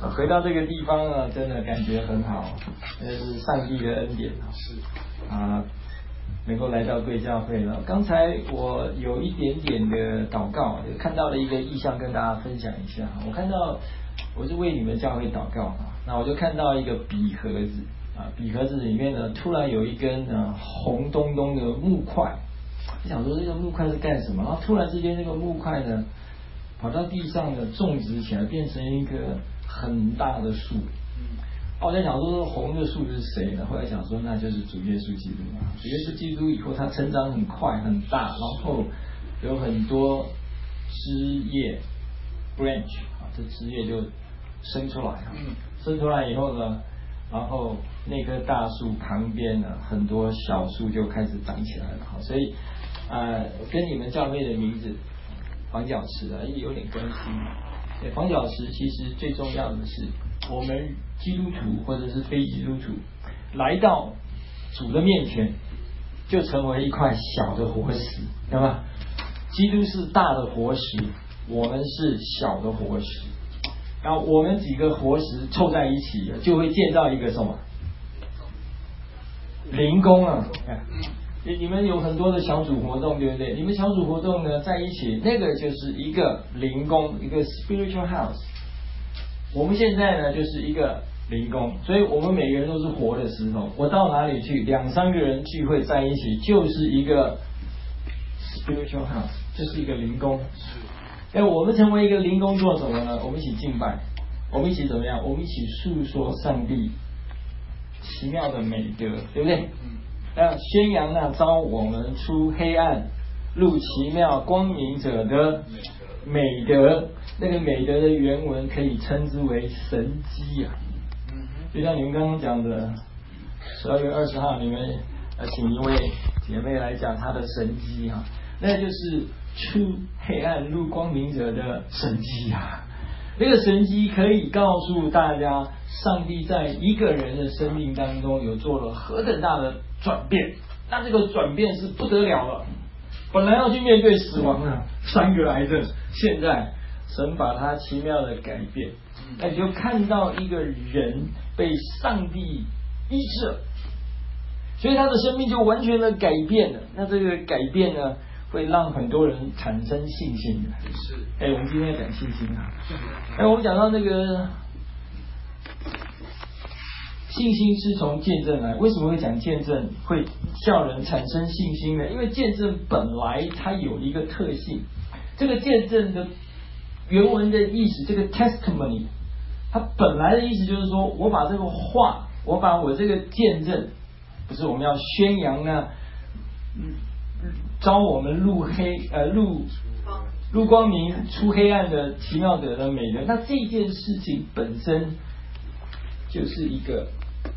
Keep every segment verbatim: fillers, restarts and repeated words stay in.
回到这个地方呢，真的感觉很好，这是上帝的恩典啊！ 是啊，能够来到贵教会了。刚才我有一点点的祷告，就看到了一个意象，跟大家分享一下。我看到我是为你们教会祷告啊，那我就看到一个笔盒子啊，笔盒子里面呢，突然有一根呢红咚咚的木块。我想说这个木块是干什么？然后突然之间，这个木块呢跑到地上呢种植起来，变成一棵很大的树。嗯，我在想说，红的树是谁呢？后来想说，那就是主耶稣基督嘛。主耶稣基督以后，它成长很快很大，然后有很多枝叶 branch 啊，这枝叶就生出来。嗯，生出来以后呢，然后那棵大树旁边呢，很多小树就开始长起来了。所以，呃，跟你们教会的名字房角石啊，也有点关系。对，房角石其实最重要的是，我们基督徒或者是非基督徒来到主的面前，就成为一块小的活石，对吧？基督是大的活石，我们是小的活石。然后我们几个活石凑在一起，就会建造一个什么灵宫啊？你们有很多的小组活动，对不对？你们小组活动呢，在一起，那个就是一个灵宫，一个 spiritual house。我们现在呢，就是一个灵宫，所以我们每个人都是活的石头。我到哪里去，两三个人聚会在一起，就是一个 spiritual house， 就是一个灵宫。哎，我们成为一个灵宫做什么呢？我们一起敬拜，我们一起怎么样？我们一起诉说上帝奇妙的美德，对不对？要宣扬那招我们出黑暗入奇妙光明者的美德。那个美德的原文可以称之为神迹啊。就像你们刚刚讲的，十二月二十号你们呃请一位姐妹来讲她的神迹啊，那就是出黑暗入光明者的神迹啊。这个神迹可以告诉大家，上帝在一个人的生命当中有做了何等大的转变。那这个转变是不得了了，本来要去面对死亡的三个癌症，现在神把它奇妙的改变。那你就看到一个人被上帝医治了，所以他的生命就完全的改变了。那这个改变呢，会让很多人产生信心的。是，哎，我们今天要讲信心啊。哎，我们讲到那个信心是从见证来，为什么会讲见证会叫人产生信心呢？因为见证本来它有一个特性，这个见证的原文的意思，这个 testimony， 它本来的意思就是说，我把这个话，我把我这个见证，不是我们要宣扬呢，招我们入黑呃入入光明出黑暗的奇妙者的美德。那这件事情本身就是一个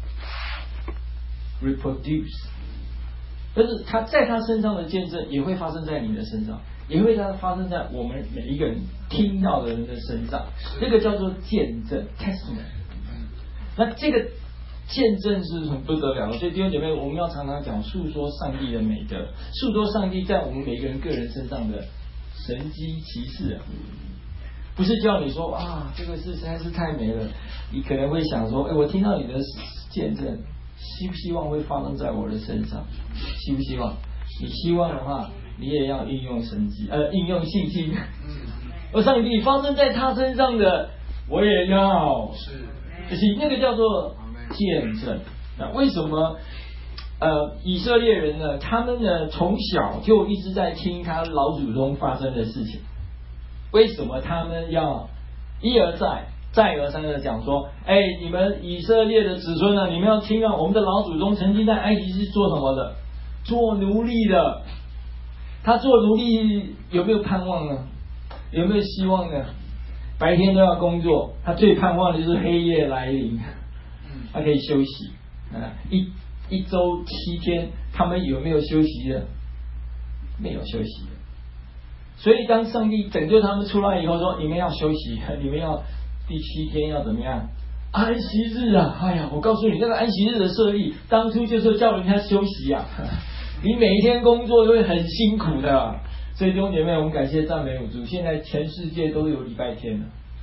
reproduce， 但是他在他身上的见证也会发生在你的身上，也会发生在我们每一个人听到的人的身上。这个叫做见证 testimony。 那这个见证是很不得了的，所以弟兄姐妹，我们要常常讲诉说上帝的美德，诉说上帝在我们每一个人个人身上的神迹奇事啊。不是叫你说啊，这个事实在是太美了。你可能会想说，哎，我听到你的见证，希不希望会发生在我的身上？希不希望？你希望的话，你也要应用神迹，呃，应用信心。而上帝发生在他身上的，我也要。是，就是那个叫做见证。那为什么呃以色列人呢？他们呢从小就一直在听他老祖宗发生的事情。为什么他们要一而再再而三的讲说，哎，你们以色列的子孙呢，你们要听啊，我们的老祖宗曾经在埃及是做什么的？做奴隶的。他做奴隶有没有盼望呢？有没有希望呢？白天都要工作，他最盼望的就是黑夜来临，他可以休息。啊，一一周七天，他们有没有休息的？没有休息的。所以当上帝拯救他们出来以后，说你们要休息，你们要第七天要怎么样？安息日啊！哎呀，我告诉你，那个安息日的设立，当初就是叫人家休息啊。你每一天工作都会很辛苦的，所以弟兄姐妹，我们感谢赞美主，现在全世界都有礼拜天了，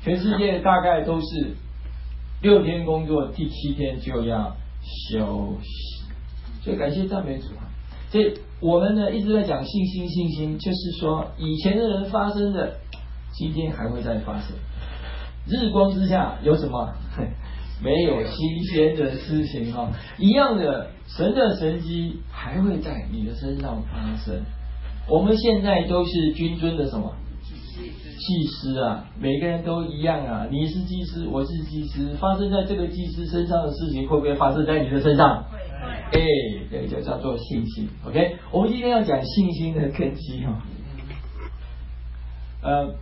全世界大概都是六天工作，第七天就要休息。所以感谢赞美主啊！所以我们呢一直在讲信心，信心就是说以前的人发生的，今天还会再发生。日光之下有什么？没有新鲜的事情哈，一样的，神的神迹还会在你的身上发生。我们现在都是君尊的什么祭司啊，每个人都一样啊，你是祭司，我是祭司，发生在这个祭司身上的事情，会不会发生在你的身上？会。哎，这个就叫做信心。OK， 我们今天要讲信心的根基哈。呃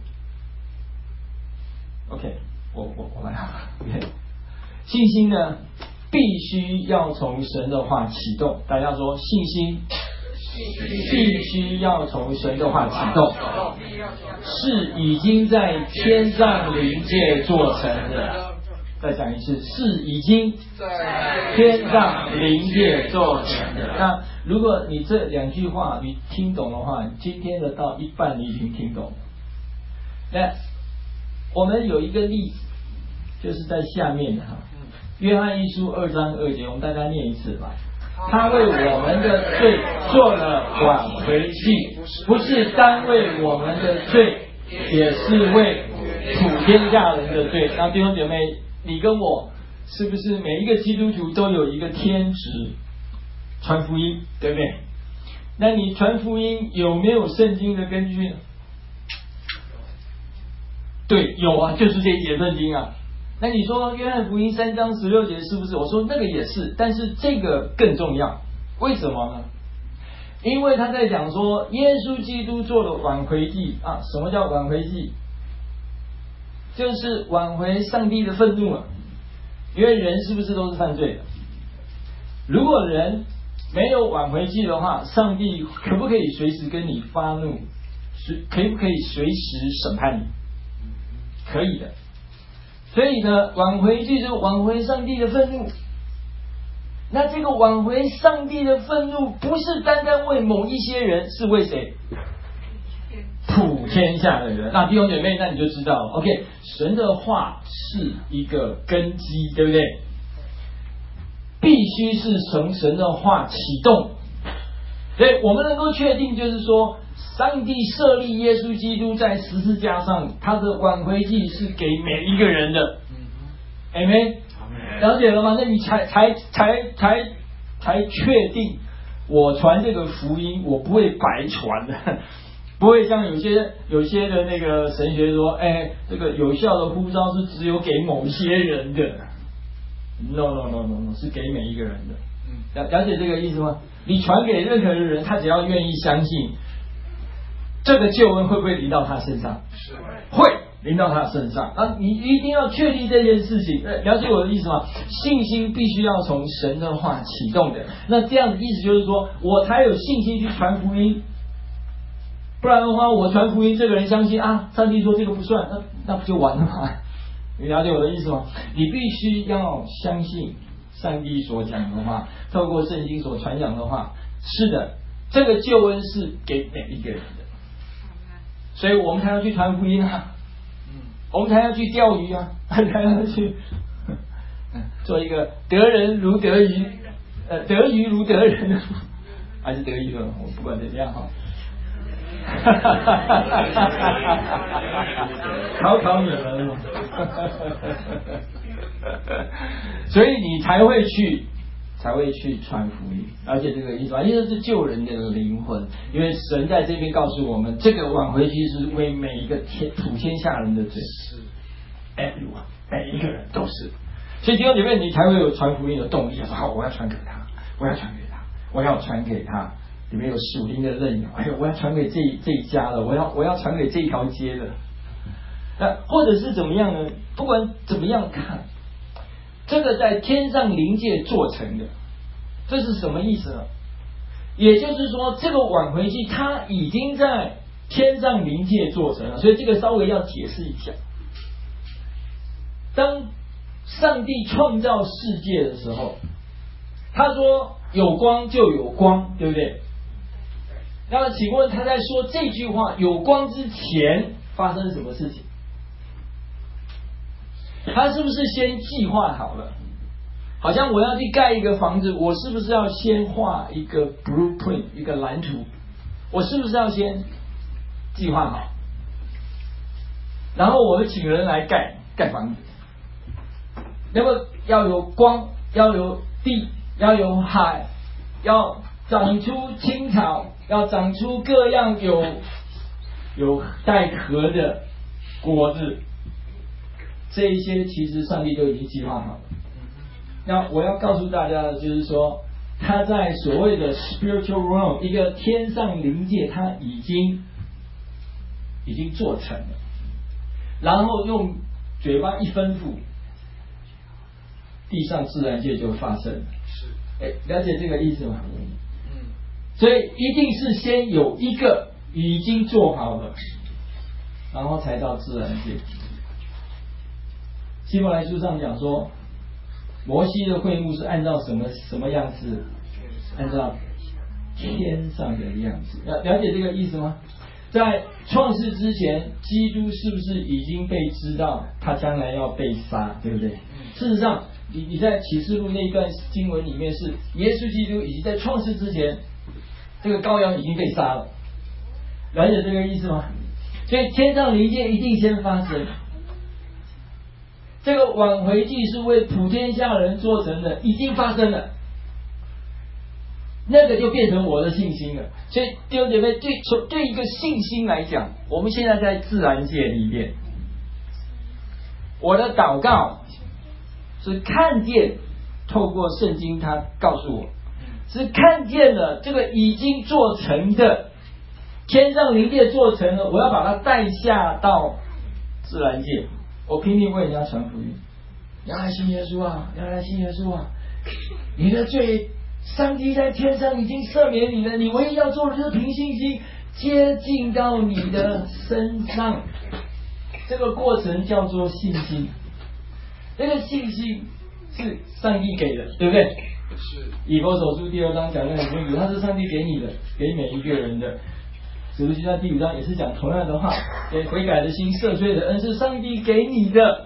，OK， 我我我来好了。OK。信心呢，必须要从神的话启动。大家说，信心必须要从神的话启动，是已经在天上灵界做成的。再讲一次，是已经在天上灵界做成的。那如果你这两句话你听懂的话，今天的到一半你已经听懂了。那我们有一个例子，就是在下面哈。约翰一书二章二节，我们大家念一次吧。他为我们的罪做了挽回祭，不是单为我们的罪，也是为普天下人的罪。那弟兄姐妹，你跟我是不是每一个基督徒都有一个天职，传福音，对不对？那你传福音有没有圣经的根据呢？对，有啊，就是这一节圣经啊。那你说约翰福音三章十六节是不是？我说那个也是，但是这个更重要。为什么呢？因为他在讲说耶稣基督做了挽回祭啊。什么叫挽回祭？就是挽回上帝的愤怒啊。因为人是不是都是犯罪的？如果人没有挽回祭的话，上帝可不可以随时跟你发怒？可不可以随时审判你？可以的。所以呢，挽回祭就是挽回上帝的愤怒。那这个挽回上帝的愤怒，不是单单为某一些人，是为谁？普天下的人。那弟兄姐妹，那你就知道 ，OK， 神的话是一个根基，对不对？必须是从神的话启动。所以我们能够确定，就是说，上帝设立耶稣基督在十字架上，他的挽回祭是给每一个人的。Amen， 了解了吗？那你才才才才才确定，我传这个福音，我不会白传的，不会像有些有些的那个神学说，哎，这个有效的呼召是只有给某些人的。No no no no no， 是给每一个人的。了了解这个意思吗？你传给任何人，他只要愿意相信，这个救恩会不会临到他身上？是会临到他身上。啊，你一定要确定这件事情，了解我的意思吗？信心必须要从神的话启动的。那这样的意思就是说，我才有信心去传福音。不然的话，我传福音，这个人相信啊，上帝说这个不算，那那不就完了吗？你了解我的意思吗？你必须要相信上帝所讲的话，透过圣经所传讲的话，是的，这个救恩是给每一个人的，所以我们才要去传福音啊，我们才要去钓鱼啊，才要去做一个得人如得鱼，呃，得鱼如得人，还是得鱼了，我不管怎么样哈。考考你们，所以你才会去，才会去传福音，而且这个意思吧，因为是救人的灵魂，因为神在这边告诉我们，这个挽回祭是为每一个天普天下人的罪，是 everyone 每一个人都是，所以弟兄姐妹，你才会有传福音的动力。好，我要传给他，我要传给他，我要传给他。里面有属灵的任由，哎呦，我要传给这这一家了，我要我要传给这条街的，那或者是怎么样呢？不管怎么样看，这个在天上灵界做成的，这是什么意思呢？也就是说，这个挽回祭它已经在天上灵界做成了，所以这个稍微要解释一下。当上帝创造世界的时候，他说有光就有光，对不对？那么请问他在说这句话有光之前发生什么事情？ 他是不是先计划好了？好像我要去盖一个房子，我是不是要先画一个 blueprint 一个蓝图？我是不是要先计划好？然后我请人来盖盖房子，那么要有光，要有地，要有海，要长出青草，要长出各样有有带壳的果子，这一些其实上帝都已经计划好了。那我要告诉大家的就是说，他在所谓的 spiritual realm 一个天上灵界，他已经已经做成了，然后用嘴巴一吩咐，地上自然界就发生了。是，哎，了解这个意思吗？嗯。所以一定是先有一个已经做好了，然后才到自然界。希伯来书上讲说，摩西的会幕是按照什么什么样子？按照天上的样子。了了解这个意思吗？在创世之前，基督是不是已经被知道他将来要被杀，对不对？事实上，你你在启示录那一段经文里面是耶稣基督已经在创世之前，这个羔羊已经被杀了。了解这个意思吗？所以天上灵界一定先发生。这个挽回祭是为普天下人做成的，已经发生了，那个就变成我的信心了。所以弟兄姐妹，对对一个信心来讲，我们现在在自然界里面，我的祷告是看见，透过圣经他告诉我，是看见了这个已经做成的，天上灵界做成了，我要把它带下到自然界。我拼命为人家传福音，要来信耶稣啊，要来信耶稣啊！你的罪，上帝在天上已经赦免你了，你唯一要做的就是凭信心接近到你的身上。这个过程叫做信心，这个信心是上帝给的，对不对？是。以弗所书第二章讲的很清楚，它是上帝给你的，给每一个人的。使徒行传第五章也是讲同样的话，给悔改的心、赦罪的恩是上帝给你的，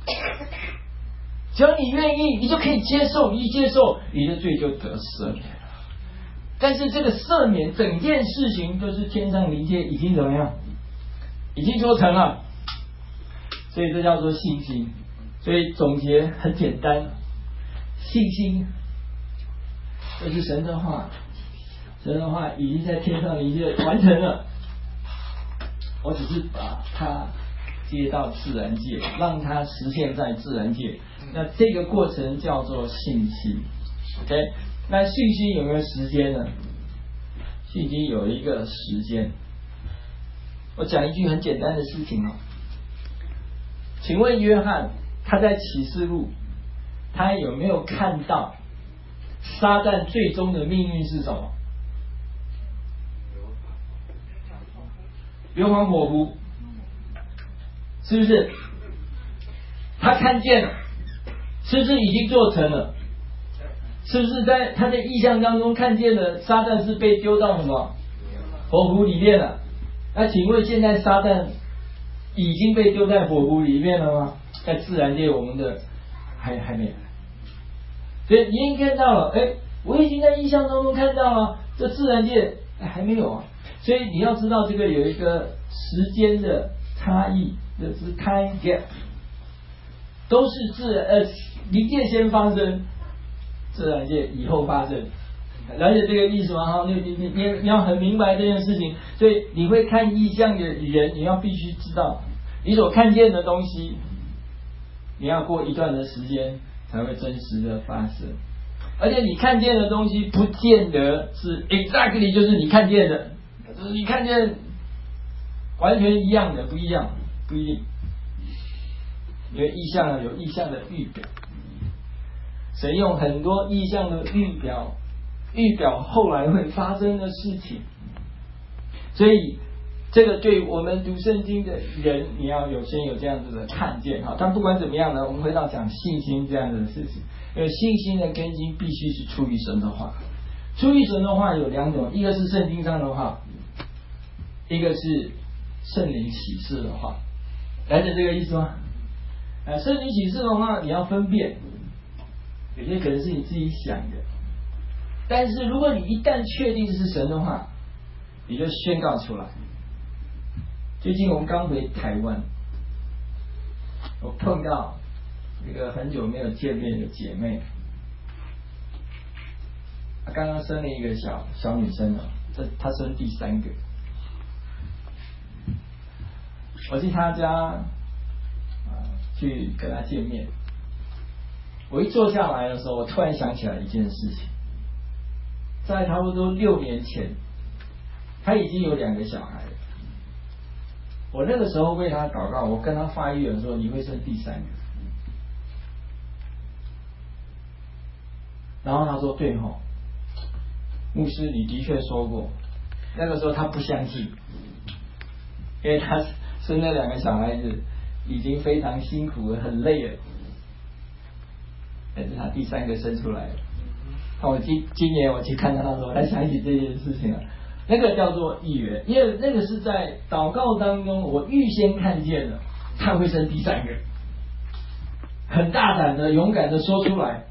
只要你愿意，你就可以接受，你一接受，你的罪就得赦免了。但是这个赦免，整件事情都是天上灵界已经怎么样？已经做成了，所以这叫做信心。所以总结很简单，信心就是神的话。神的话已经在天上灵界完成了，我只是把它接到自然界，让它实现在自然界。那这个过程叫做信心。OK， 那信心有没有时间呢？信心有一个时间。我讲一句很简单的事情哦，请问约翰他在启示录，他有没有看到撒旦最终的命运是什么？硫磺火湖，是不是？他看见了，是不是已经做成了？是不是在他的意象当中看见了撒旦是被丢到什么火湖里面了？那请问现在撒旦已经被丢在火湖里面了吗？在自然界我们的还还没来，所以你已经看到了，哎，我已经在意象当中看到了，这自然界还没有啊。所以你要知道这个有一个时间的差异，这是 time gap， 都是自然呃灵界先发生，自然界以后发生，了解这个意思吗？哈，你你你你你要很明白这件事情，所以你会看异象的人，你要必须知道，你所看见的东西，你要过一段的时间才会真实的发生，而且你看见的东西不见得是 exactly 就是你看见的。就是你看见完全一样的，不一样，不一定。因为意象有意象的预表，神用很多意象的预表，预表后来会发生的事情。所以这个对我们读圣经的人，你要有先有这样子的看见哈。但不管怎么样呢，我们回到讲信心这样的事情，因为信心的根基必须是出于神的话。出于神的话有两种，一个是圣经上的话，一个是圣灵启示的话，了解这个意思吗？ 啊，圣经启示的话，你要分辨，有些可能是你自己想的，但是如果你一旦确定是神的话，你就宣告出来。最近我们刚回台湾，我碰到一个很久没有见面的姐妹，她刚刚生了一个小小女生了，这她生第三个。我去她家啊去跟她见面，我一坐下来的时候，我突然想起来一件事情，在差不多六年前，她已经有两个小孩了。我那个时候为她祷告，我跟她发预言说你会生第三个。然后她说对吼，牧师你的确说过。那个时候她不相信，因为她生了两个小孩子，已经非常辛苦了，很累了。但是她第三个生出来了。那我今今年我去看她的时候，才想起这件事情了。那个叫做预言，因为那个是在祷告当中，我预先看见了他会生第三个，很大胆的、勇敢的说出来，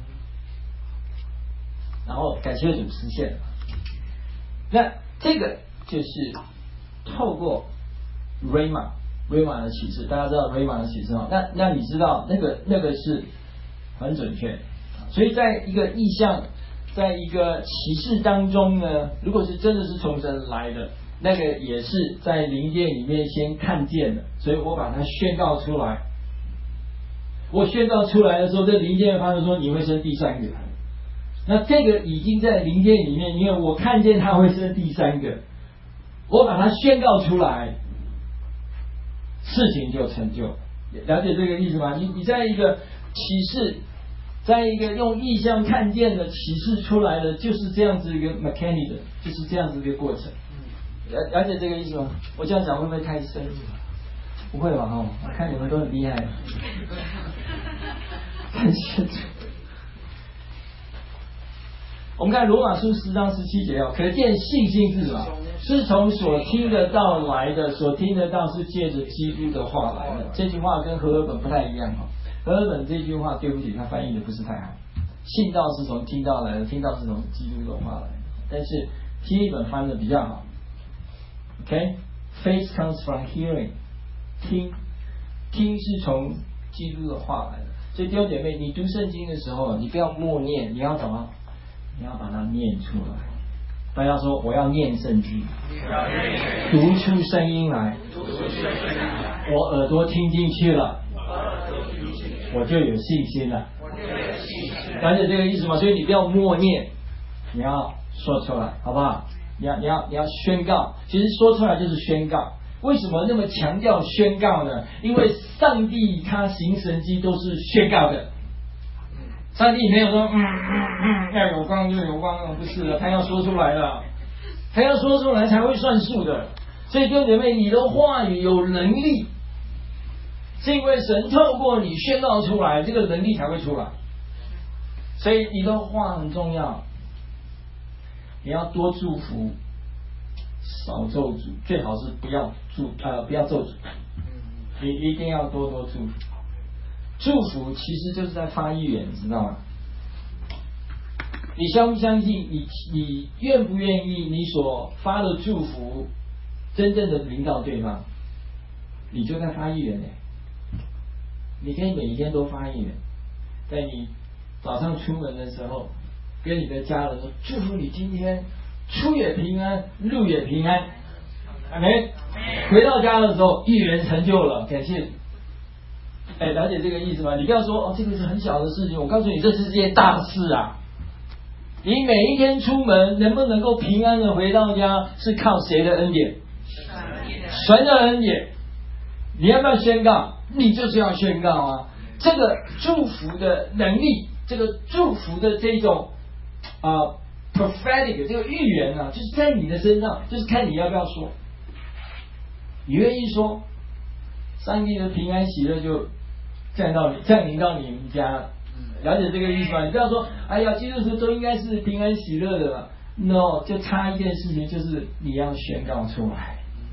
然后感谢主实现了。那这个就是透过 Rhema Rhema 的启示，大家知道 Rhema 的启示吗？那那你知道那个那个是很准确，所以在一个意象。在一个启示当中呢，如果是真的是从神来的，那个也是在灵界里面先看见的，所以我把它宣告出来。我宣告出来的时候，这灵界发生说你会生第三个，那这个已经在灵界里面，因为我看见他会生第三个，我把它宣告出来，事情就成就。了解这个意思吗？你你在一个启示。在一个用意象看见的启示出来的，就是这样子一个 mechanic 的，就是这样子一个过程。了了解这个意思吗？我这样讲会不会太深？不会吧？哈，我看你们都很厉害。感谢主。我们看罗马书十章十七节哦，可见信心是什么？是从所听得到来的，所听得到是借着基督的话来的。这句话跟和合本不太一样哈。和合本这句话，对不起，他翻译的不是太好。信道是从听到来的，听到是从基督的话来的。但是新译本翻的比较好。OK，faith comes from hearing， 听听是从基督的话来的。所以弟兄姐妹，你读圣经的时候，你不要默念，你要怎么？你要把它念出来。大家说，我要念圣经，读出声音来，我耳朵听进去了。我就有信心了，了解这个意思吗？所以你不要默念，你要说出来，好不好？你要你要你要宣告，其实说出来就是宣告。为什么那么强调宣告呢？因为上帝他行神迹都是宣告的，上帝没有说嗯嗯嗯要有光就有光，不是的，他要说出来了，他要说出来才会算数的。所以弟兄姐妹，你的话语有能力。是因为神透过你宣告出来，这个能力才会出来。所以你的话很重要，你要多祝福，少咒诅，最好是不要祝呃不要咒诅，你一定要多多祝福。祝福其实就是在发预言，知道吗？你相不相信？你你愿不愿意？你所发的祝福，真正的临到对方，你就在发预言呢。你可以每一天都发预言，在你早上出门的时候，跟你的家人说：祝福你今天出也平安，入也平安。阿们。回到家的时候，预言成就了，感谢。哎，了解这个意思吗？你不要说哦，这个是很小的事情。我告诉你，这是件大事啊！你每一天出门能不能够平安的回到家，是靠谁的恩典？神的恩典。你要不要宣告？你就是要宣告啊！这个祝福的能力，这个祝福的这种啊、呃、prophetic 这个预言啊，就是在你的身上，就是看你要不要说。你愿意说，上帝的平安喜乐就降到你降临到你们家。了解这个意思吗？你不要说，哎呀，基督徒都应该是平安喜乐的了。No， 就差一件事情，就是你要宣告出来。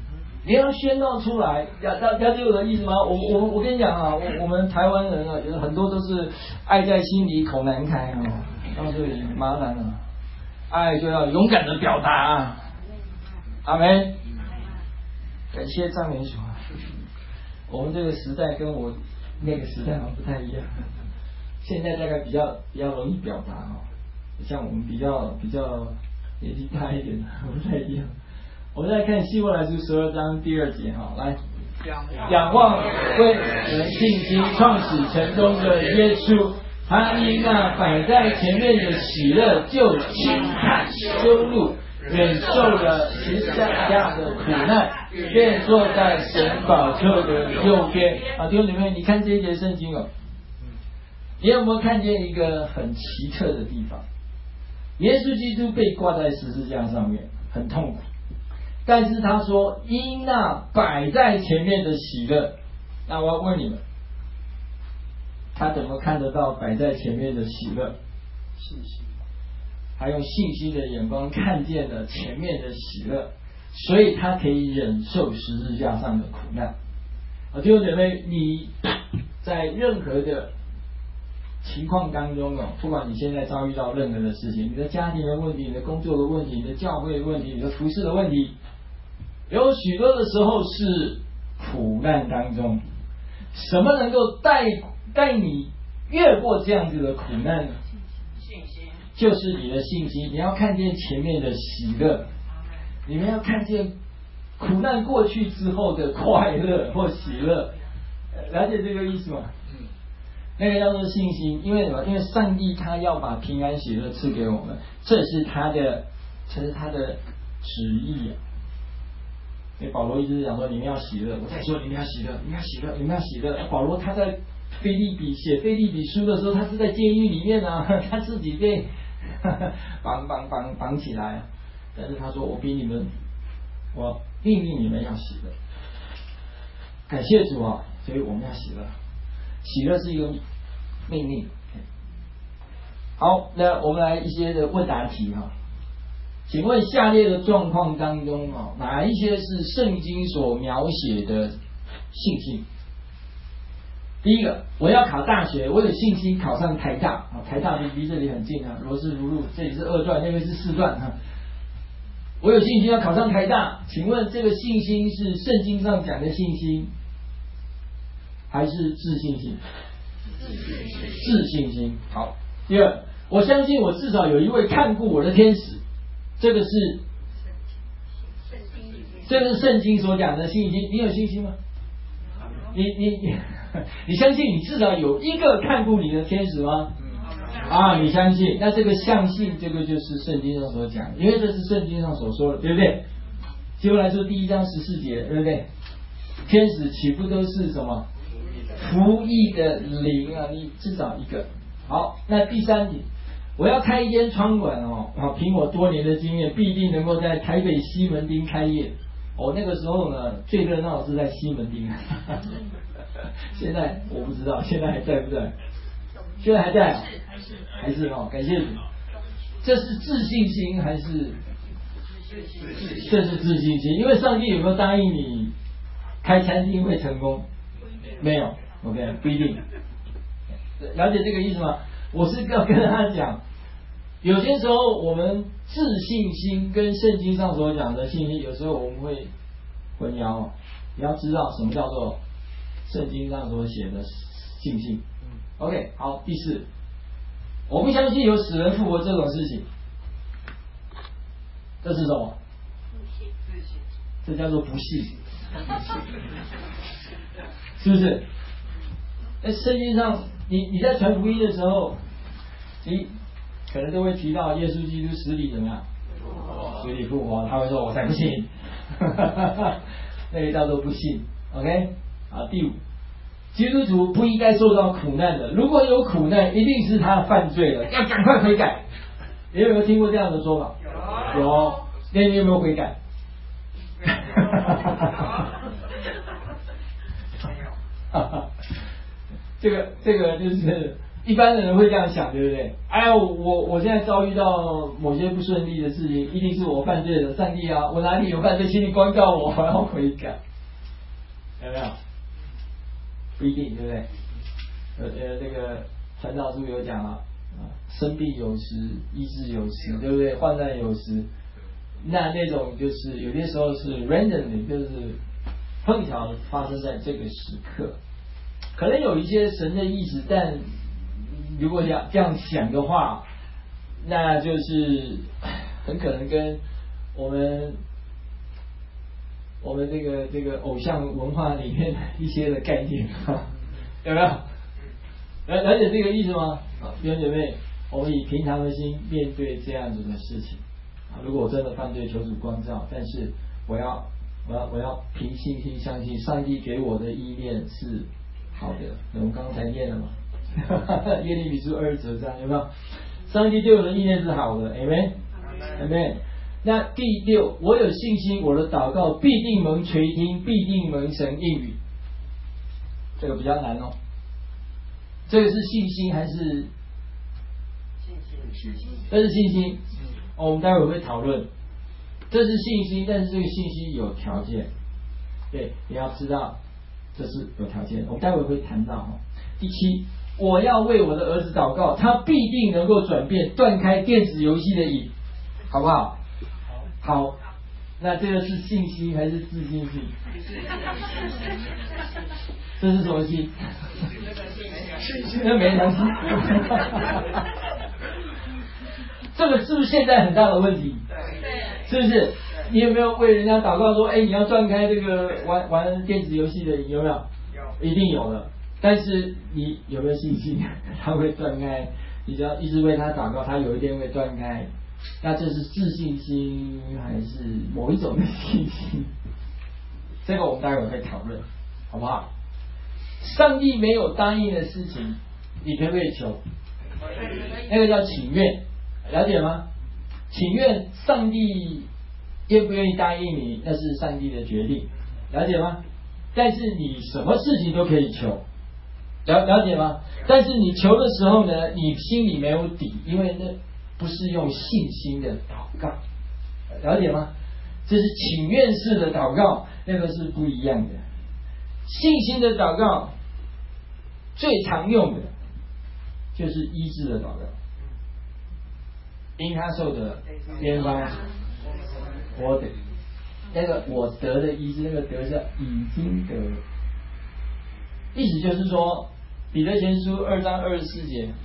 你要宣告出来，了了了解我的意思吗？我我我跟你讲啊，我我们台湾人啊，有很多都是爱在心里口难开啊，到这里麻烦了。爱就要勇敢的表达，阿门。感谢赞美主。我们这个时代跟我那个时代好像不太一样，现在大概比较比较容易表达哦，像我们比较比较年纪大一点的不太一样。我们再看希伯来书十二章第二节哈，来，仰望为人信心创始成终的耶稣，他因那摆在前面的喜乐，就轻看羞辱，忍受了十字架的苦难，便坐在神宝座的右边。啊，弟兄姐妹，你看这一节圣经哦，你有没有看见一个很奇特的地方？耶稣基督被挂在十字架上面，很痛苦。但是他说因那摆在前面的喜乐，那我要问你们，他怎么看得到摆在前面的喜乐？信心，他用信心的眼光看见了前面的喜乐，所以他可以忍受十字架上的苦难。啊，弟兄姐妹，你在任何的情况当中哦，不管你现在遭遇到任何的事情，你的家庭的问题，你的工作的问题，你的教会的问题，你的服事的问题，有许多的时候是苦难当中，什么能够带带你越过这样子的苦难呢？信心，就是你的信心。你要看见前面的喜乐，你们要看见苦难过去之后的快乐或喜乐，了解这个意思吗？嗯，那个叫做信心。因为什么？因为上帝他要把平安喜乐赐给我们，这是他的，这是他的旨意啊。所以保罗一直讲说你们要喜乐，我再说你们要喜乐，你们要喜乐，你们要喜乐。保罗他在腓立比写腓立比书的时候，他是在监狱里面啊，他自己被绑绑绑绑起来，但是他说我比你们，我命令你们要喜乐。感谢主啊，所以我们要喜乐，喜乐是一个命令。好，那我们来一些的问答题哈。请问下列的状况当中啊，哪一些是圣经所描写的信心？第一个，我要考大学，我有信心考上台大啊，台大离离这里很近啊，罗斯福路这里是二段，那边是四段哈。我有信心要考上台大，请问这个信心是圣经上讲的信心，还是自信心？自信心。好，第二，我相信我至少有一位看顾我的天使。这个是，这个是圣经所讲的信心。你有信心吗？你你你你相信你至少有一个看顾你的天使吗？啊，你相信？那这个相信，这个就是圣经上所讲，因为这是圣经上所说的，对不对？希伯来书第一章十四节，对不对？天使岂不都是什么服役的灵啊？你至少一个。好，那第三点。我要开一间餐馆哦，凭我多年的经验，必定能够在台北西门町开业。哦，那个时候呢，最热闹是在西门町。现在我不知道，现在还在不在？现在还在、啊，还是哦，感谢主。这是自信心还是？这是自信心，因为上帝有没有答应你开餐厅会成功？没有 ，OK， 不一定。了解这个意思吗？我是要跟他讲，有些时候我们自信心跟圣经上所讲的信心，有时候我们会混淆。你要知道什么叫做圣经上所写的信心。OK， 好，第四，我不相信有死人复活这种事情，这是什么？这叫做不信，是不是？在圣经上，你你在传福音的时候，你可能都会提到耶稣基督死里怎么样？死里复活，他会说我才不信，那个叫做不信。OK， 好，第五，基督徒不应该受到苦难的，如果有苦难，一定是他犯罪了，要赶快悔改。你有没有听过这样的说法？有，有，那你有没有悔改？这个这个就是一般的人会这样想，对不对？哎呀，我我现在遭遇到某些不顺利的事情，一定是我犯罪了，上帝啊，我哪里有犯罪，请你光照我，我要悔改，有没有？不一定，对不对？呃呃，那个传道书有讲啊，生病有时，医治有时，对不对？患难有时，那那种就是有些时候是 randomly， 就是碰巧发生在这个时刻，可能有一些神的意思，但如果要这样想的话，那就是很可能跟我们我们这个这个偶像文化里面一些的概念，有没有？了了解这个意思吗？弟兄姐妹，我们以平常的心面对这样子的事情。如果我真的犯罪，求主光照，但是我要我要我要凭信心相信上帝给我的意念是好的。我们刚才念了嘛，耶利米书二十九章有没有？上帝对我的意念是好的 ，Amen， Amen。那第六，我有信心，我的祷告必定蒙垂听，必定蒙神应允。这个比较难哦。这个是信心还是？信心。这是信心。哦，我们待会会讨论。这是信心，但是这个信心有条件。对，你要知道这是有条件。我们待会会谈到哦。第七，我要为我的儿子祷告，他必定能够转变，断开电子游戏的瘾，好不好？好。好。那这个是信心还是自信心？这是什么心？那没良心。这个是不是现在很大的问题？是不是？你有没有为人家祷告说，哎，你要断开这个玩玩电子游戏的，有没有？有，一定有的。但是你有没有信心他会断开？你只要一直为他祷告，他有一天会断开。那这是自信心还是某一种的信心？这个我们待会会讨论，好不好？上帝没有答应的事情，你可不可以求？那个叫请愿，了解吗？请愿，上帝愿不愿意答应你，那是上帝的决定，了解吗？但是你什么事情都可以求，了了解吗？但是你求的时候呢，你心里没有底，因为那不是用信心的祷告，了解吗？这是请愿式的祷告，那个是不一样的。信心的祷告最常用的就是医治的祷告，因他受的鞭伤，我得那个我得的医治，那个得是已经得，意思就是说，彼得前书二章二十四节。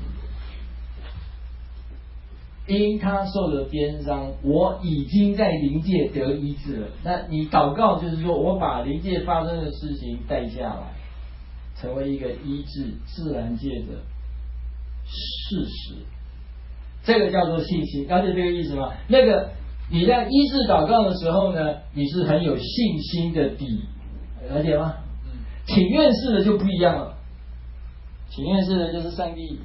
因他受的鞭伤，我已经在灵界得医治了。那你祷告就是说，我把灵界发生的事情带下来，成为一个医治自然界的事实。这个叫做信心，了解这个意思吗？那个你在医治祷告的时候呢，你是很有信心的底，了解吗？请愿式的就不一样了，请愿式的就是上帝。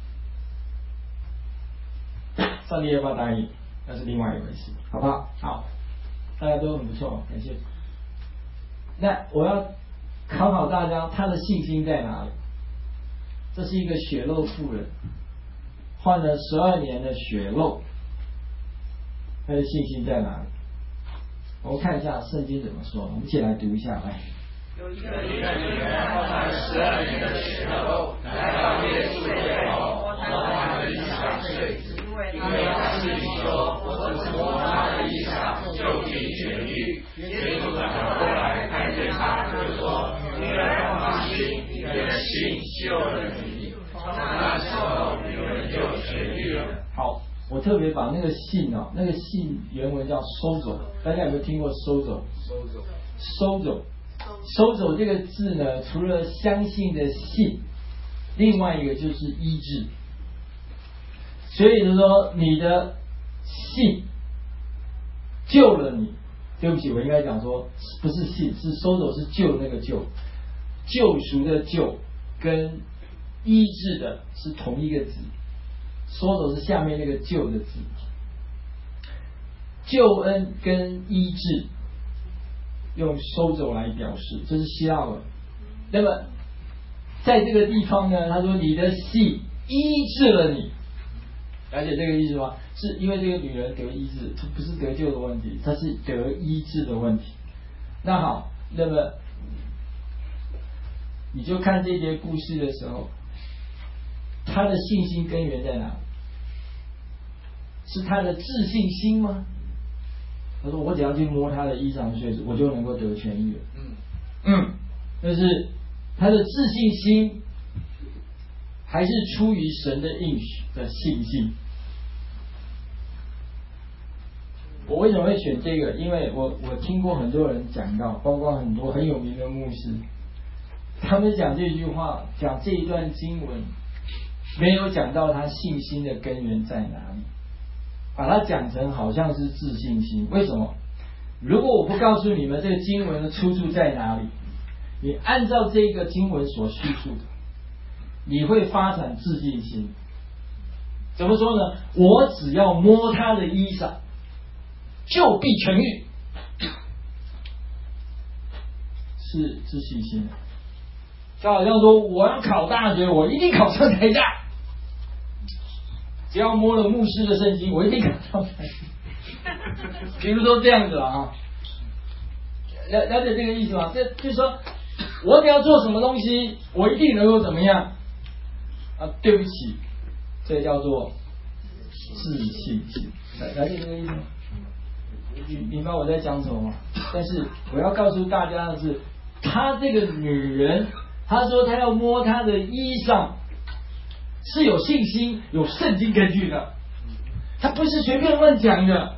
上帝要不要答应，那是另外一回事，好不好？好，大家都很不错，感谢。那我要考考大家，他的信心在哪里？这是一个血肉妇人，患了十二年的血肉，他的信心在哪里？我们看一下圣经怎么说，我们一起来读一下，来。 有一个女人患了十二年的血肉，来到耶稣背后，摸他的衣裳睡子。因为他是你说，我只摸他的衣裳就可以痊愈。耶稣转过来看见他，就说：“女儿放心，你的信救了你。”从那时候，女人就痊愈了。 好，我特别把那个信啊，那个信原文叫收走，大家有没有听过收走？收走，收走，收走这个字呢，除了相信的信，另外一个就是医治。所以就是说，你的信救了你。对不起，我应该讲说，不是信，是收走，是救那个救，救赎的救，跟医治的是同一个字，收走是下面那个救的字。救恩跟医治用收走来表示，这是希腊文。那么在这个地方呢，他说你的信医治了你。了解这个意思吗？是因为这个女人得医治，她不是得救的问题，她是得医治的问题。那好，那么你就看这节故事的时候，她的信心根源在哪里？是她的自信心吗？他说：“我只要去摸他的衣裳繸子，我就能够得痊愈了。”嗯嗯，但是他的自信心还是出于神的应许的信心。我为什么会选这个？因为我我听过很多人讲到，包括很多很有名的牧师，他们讲这句话，讲这一段经文，没有讲到他信心的根源在哪里。把它讲成好像是自信心，为什么？如果我不告诉你们这个经文的出处在哪里，你按照这个经文所叙述的，你会发展自信心。怎么说呢？我只要摸他的衣裳，就必痊愈，是自信心。就好像说我要考大学，我一定考上台大。只要摸了牧师的圣经，我一定考上台大。比如说这样子了啊，了了解这个意思吗？这就是说，我只要做什么东西，我一定能够怎么样啊？对不起，这叫做自信心。了解这个意思吗？你明白我在讲什么吗？但是我要告诉大家的是，她这个女人，她说她要摸她的衣裳，是有信心、有圣经根据的，她不是随便乱讲的。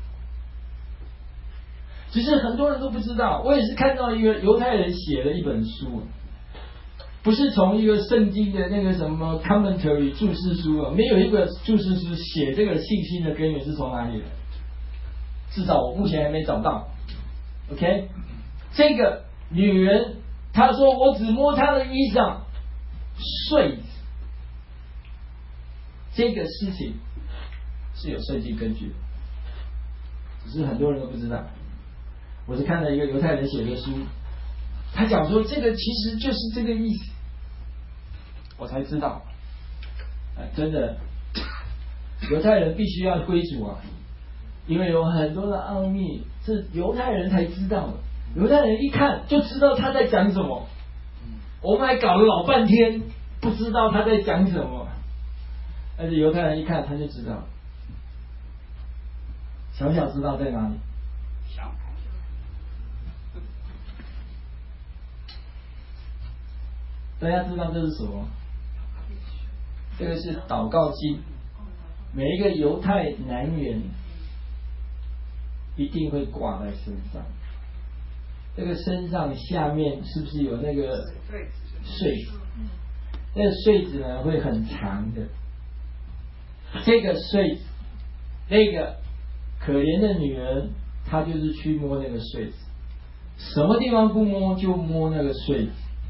只是很多人都不知道，我也是看到一个犹太人写了一本书，不是从一个圣经的那个什么 commentary 注释书啊，没有一个注释书写这个信心的根源是从哪里来，至少我目前还没找到。OK， 这个女人她说我只摸她的衣裳睡，这个事情是有圣经根据的，只是很多人都不知道。我是看了一个犹太人写的书，他讲说这个其实就是这个意思，我才知道，哎，真的，犹太人必须要归主啊，因为有很多的奥秘是犹太人才知道的，犹太人一看就知道他在讲什么，我们还搞了老半天不知道他在讲什么，但是犹太人一看他就知道，小小知道在哪里？小。大家知道这是什么？这个是祷告经，每一个犹太男人一定会挂在身上。这个身上下面是不是有那个穗子？那个穗子呢会很长的。这个穗子，那个可怜的女人，她就是去摸那个穗子，什么地方不摸就摸那个穗子。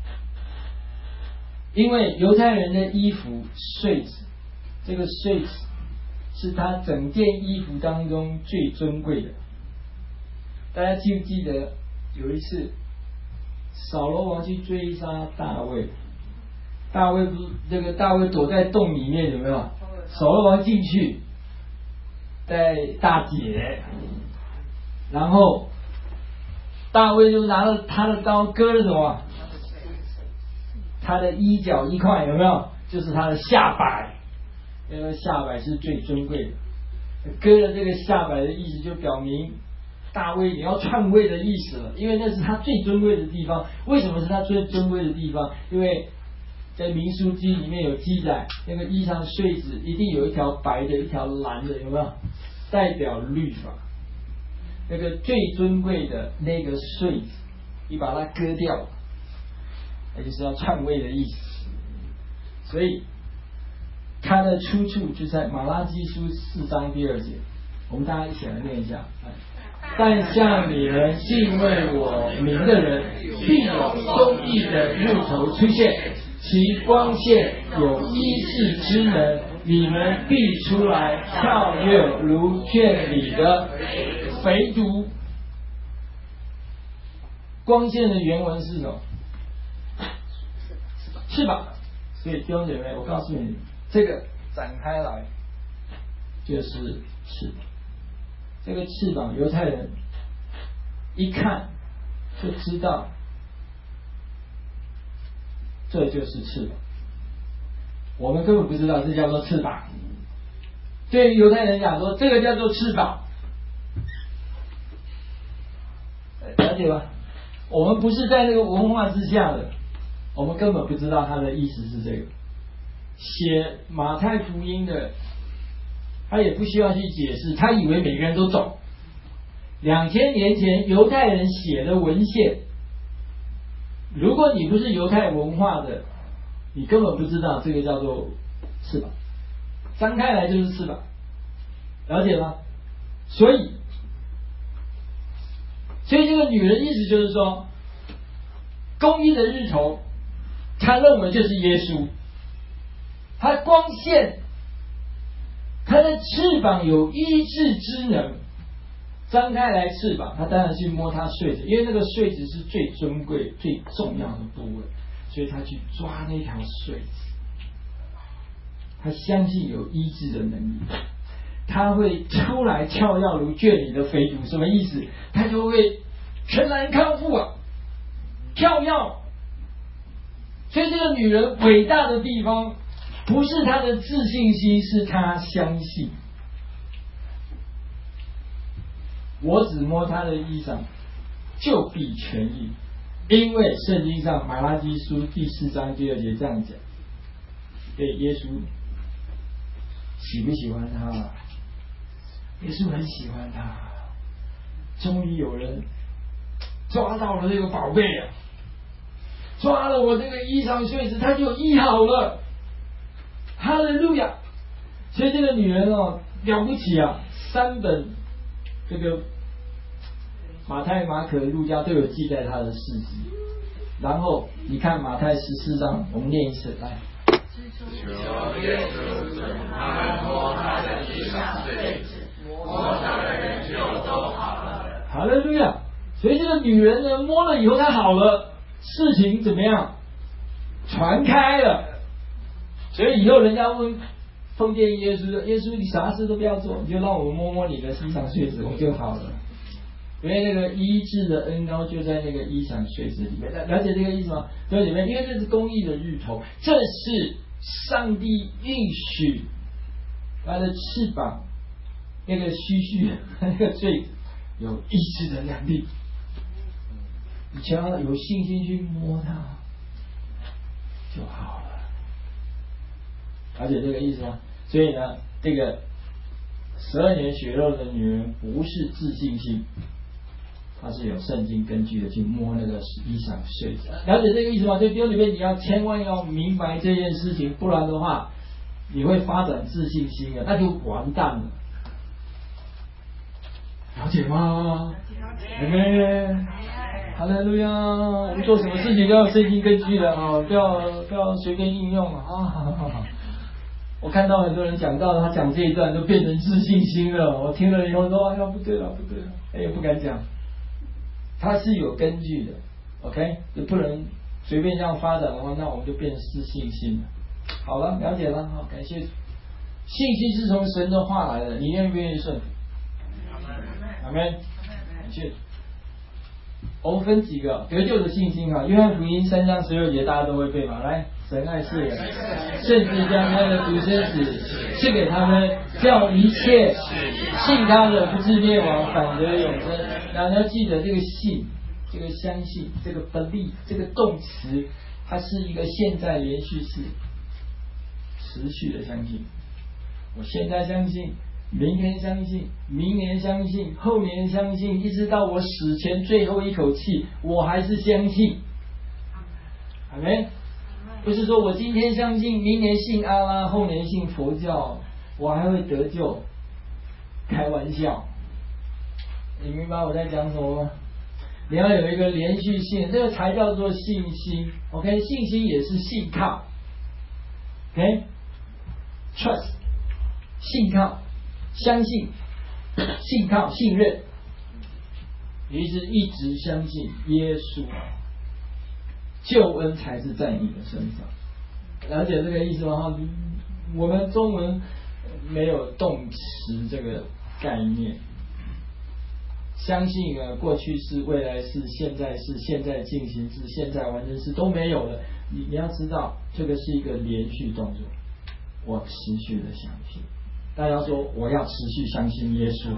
因为犹太人的衣服穗子，这个穗子是他整件衣服当中最尊贵的。大家记不记得有一次扫罗王去追杀大卫，大卫不是这个大卫躲在洞里面有没有？扫罗王进去在大解，然后大卫就拿了他的刀割了什么？他的衣角一块有没有？就是他的下摆，因为下摆是最尊贵的。割了这个下摆的意思，就表明大卫你要篡位的意思了，因为那是他最尊贵的地方。为什么是他最尊贵的地方？因为在民书记里面有记载，那个衣裳穗子一定有一条白的，一条蓝的，有没有？代表律法。那个最尊贵的那个穗子，你把它割掉，那就是要篡位的意思。所以它的出处就在马拉基书四章第二节，我们大家一起来念一下。但像你们敬畏我名的人，必有公义的日头出现，其光线有医治之能，你们必出来跳跃，如圈里的肥犊。光线的原文是什么？翅膀。所以弟兄姐妹，我告诉你， 这个展开来就是翅膀。这个翅膀，犹太人一看就知道，这就是翅膀。我们根本不知道这叫做翅膀。对于犹太人讲说，这个叫做翅膀，了解吧？我们不是在那个文化之下的，我们根本不知道它的意思是这个。写马太福音的，他也不需要去解释，他以为每个人都懂。两千年前犹太人写的文献，如果你不是犹太文化的，你根本不知道这个叫做翅膀，张开来就是翅膀，了解吗？所以，所以这个女人意思就是说，公义的日头，他认为就是耶稣，他光线，他的翅膀有医治之能，张开来翅膀，他当然去摸他穗子，因为那个穗子是最尊贵、最重要的部位，所以他去抓那条穗子。他相信有医治的能力，他会出来跳跃如圈里的飞猪，什么意思？他就会全然康复啊，跳跃。所以这个女人伟大的地方，不是她的自信心，是她相信。我只摸她的衣裳，就必痊愈，因为圣经上马拉基书第四章第二节这样讲。对耶稣喜不喜欢他？耶稣很喜欢他。终于有人抓到了这个宝贝啊！抓了我这个衣裳穗子，他就医好了。哈利路亚！所以这个女人哦，了不起啊！三本这个马太、马可、路加都有记载她的事迹。然后你看马太十四章，我们念一次来。 求耶稣准他们摸他的衣裳穗子，摸上的人就都好了。 哈利路亚！所以这个女人呢，摸了以后她好了，事情怎么样？传开了。所以以后人家问奉献耶稣的，耶稣你啥事都不要做，你就让我们摸摸你的衣裳穗子，我就好了。因为那个医治的恩膏就在那个衣裳穗子里面，了解这个意思吗？对，里面，因为这是公义的日头，这是上帝允许他的翅膀那个须须那个穗子有医治的能力，你只要有信心去摸它就好了。了解这个意思吗？所以呢，这个十二年血肉的女人不是自信心，她是有圣经根据的去摸那个衣裳穗子。了解这个意思吗？所以弟兄姊妹，你要千万要明白这件事情，不然的话，你会发展自信心的，那就完蛋了。了解吗？阿们。哈利路亚！我们做什么事情都要圣经根据的啊，不要不要随便应用啊！好好好。我看到很多人讲到他讲这一段都变成自信心了，我听了以后说：“哎呀，不对了，不对了！”哎呀，不敢讲。他是有根据的 ，OK， 就不能随便这样发展的话，那我们就变成自信心了。好了，了解了，好，感谢。信心是从神的话来的，你愿不愿意顺服？阿们，感谢。我们分几个得救的信心啊？约翰福音三章十六节大家都会背嘛？来，神爱世人，甚至将他的独生子赐给他们，叫一切信他的不至灭亡，反得永生。然后你要记得这个信，这个相信，这个 believe 这个动词，它是一个现在连续式，持续的相信。我现在相信。明天相信，明年相信，后年相信，一直到我死前最后一口气，我还是相信。阿们。不是说我今天相信，明年信阿拉，后年信佛教，我还会得救。开玩笑，你明白我在讲什么吗？你要有一个连续性，这个才叫做信心。OK， 信心也是信靠。OK，trust， 信靠。相信、信靠、信任，于是一直相信耶稣，救恩才是在你的身上。了解这个意思吗？ 我们中文没有动词这个概念。相信啊，过去式、未来式、现在式、现在进行式、现在完成式都没有了。你你要知道，这个是一个连续动作。我持续的相信，大家说我要持续相信耶稣。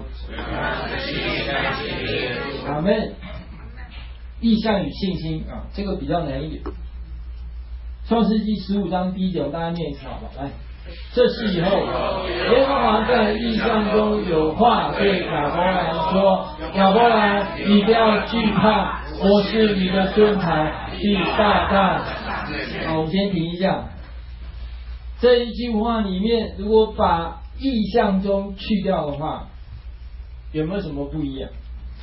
阿们。意象与信心啊，这个比较难一点。创世纪十五章第一节，我大家念一次好吧？来。这是以后，耶和华在异象中有话对亚伯兰说：“亚伯兰，你不要惧怕，我是你的盾牌，比大大。”好，我们先停一下。这一句话里面，如果把异象中去掉的话，有没有什么不一样？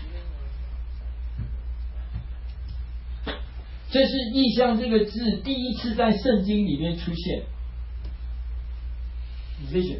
这是异象这个字第一次在圣经里面出现。vision，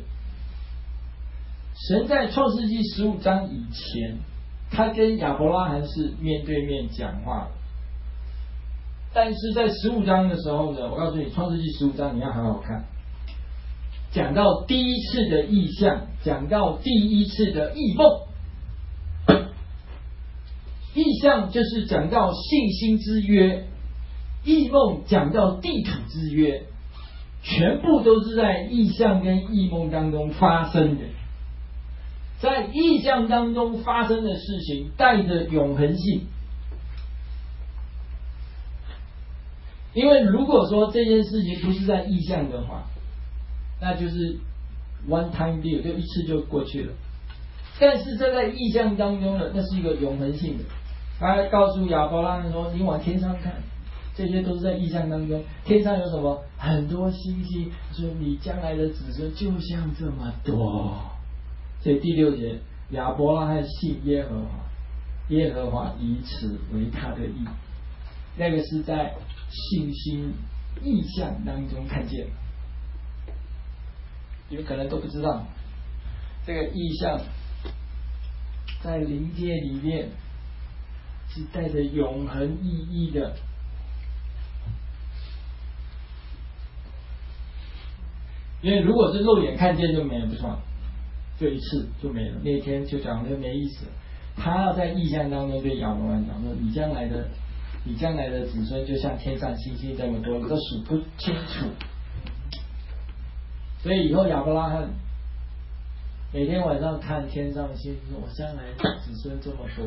神在创世纪十五章以前，他跟亚伯拉罕是面对面讲话的。但是在十五章的时候呢，我告诉你，创世纪十五章你要好好看，讲到第一次的异象，讲到第一次的异梦。异象就是讲到信心之约，异梦讲到地土之约。全部都是在异象跟异梦当中发生的，在异象当中发生的事情带着永恒性。因为如果说这件事情不是在异象的话，那就是 one time deal， 就一次就过去了。但是这在异象当中呢，那是一个永恒性的。他告诉亚伯拉罕说：“你往天上看。”这些都是在异象当中，天上有什么？很多星星，说你将来的子孙就像这么多。所以第六节，亚伯拉罕信耶和华，耶和华以此为他的义。那个是在信心异象当中看见的，你们可能都不知道，这个异象在灵界里面是带着永恒意义的。因为如果是肉眼看见就没了不算，就一次就没了，那一天就讲就没意思了。他要在异象当中对亚伯兰讲说：“你将来的，你将来的子孙就像天上星星这么多，你都数不清楚。”所以以后亚伯拉罕每天晚上看天上的星星，我将来的子孙这么多，